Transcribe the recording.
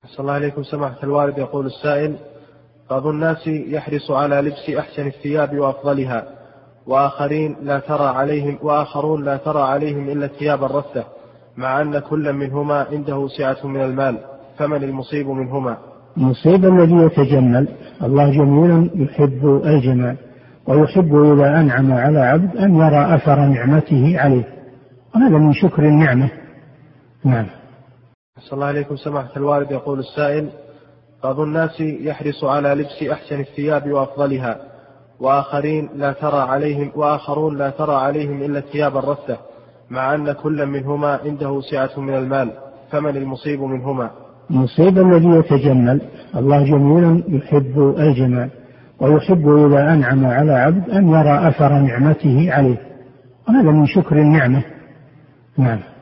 صلى الله عليكم سماحة الوالد. يقول السائل: بعض الناس يحرص على لبس أحسن الثياب وأفضلها، وآخرون لا ترى عليهم إلا الثياب الرثة، مع أن كل منهما عنده سعة من المال، فمن المصيب منهما؟ المصيب الذي يتجمل. الله جميل يحب الجمال، ويحب إذا أنعم على عبد أن يرى أثر نعمته عليه، وهذا من شكر النعمة. نعم. صلى الله عليكم سماحة الوالد. يقول السائل: بعض الناس يحرص على لبس أحسن الثياب وأفضلها، وآخرون لا ترى عليهم إلا الثياب الرثة، مع أن كل منهما عنده سعة من المال، فمن المصيب منهما؟ المصيب الذي يتجمل. الله جميل يحب الجمال، ويحب إذا أنعم على عبد أن يرى أثر نعمته عليه، وهذا من شكر النعمة. نعم.